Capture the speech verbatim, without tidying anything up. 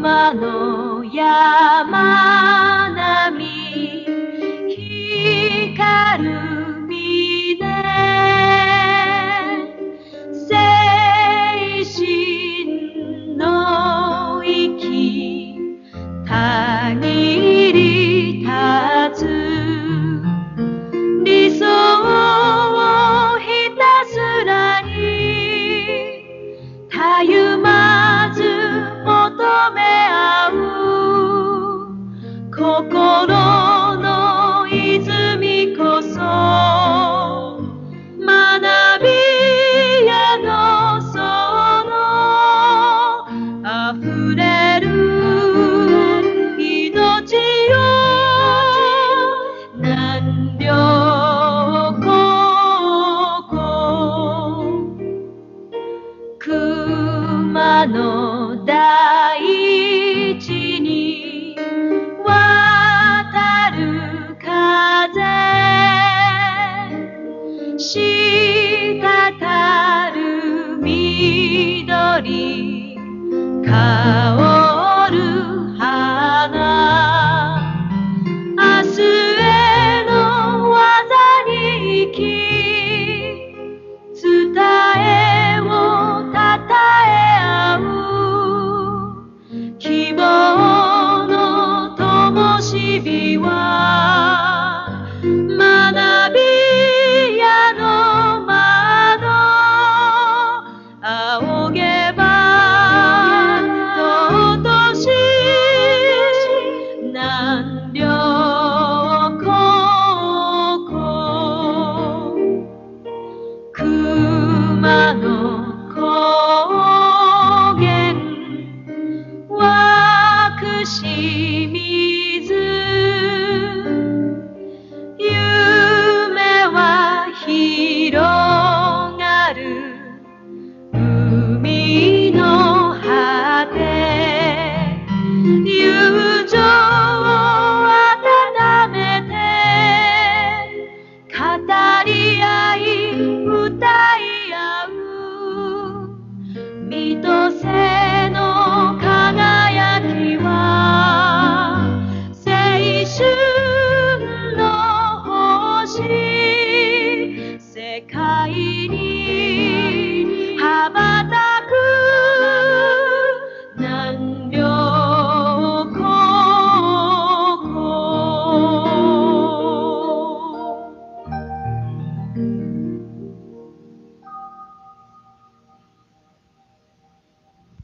熊野山並光る峰精神の息たぎり立つ理想をひたすらにたゆまず求め合う心の泉こそ学びやのそのあふれる命よ南稜高校熊野大地に渡る風滴る緑香る花明日への技に生き伝えをたたえ合う希望の灯火は学びやの窓仰げば尊し南稜高校熊野高原湧くし